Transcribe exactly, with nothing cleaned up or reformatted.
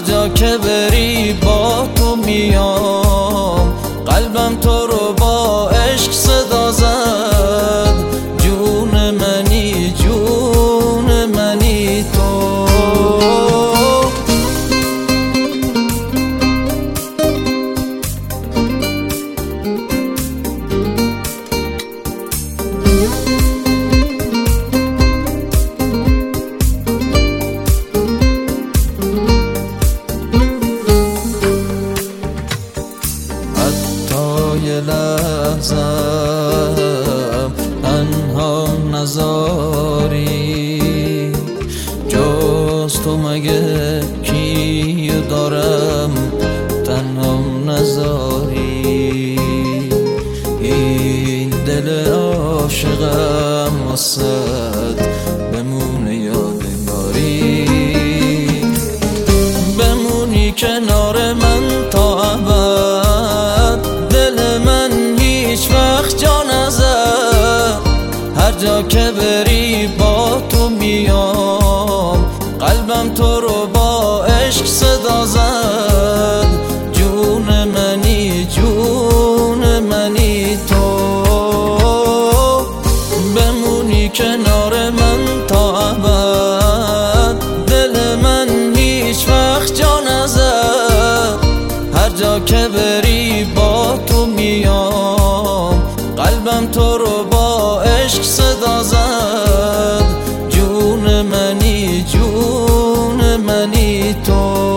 جا که بری با تو میام، قلبم تو رو با عشق صدا زد. جون منی جون منی تو، یه لحظم تنها نذاری، جز تو مگه کیو دارم تنها نذاری. این دل عاشقم واسد بمونه یادگاری، بمونی کنار من تا ابد. دل من هیچ وقت جا نزد، هر جا که بری با تو میام، قلبم تو رو با عشق صدا زد. جون منی جون منی تو، بمونی کنار من تا ابد. دل من هیچ وقت جا نزد، هر جا که بری با تو میام، قلبم تو رو با عشق صدا زد. جون منی جون منی تو.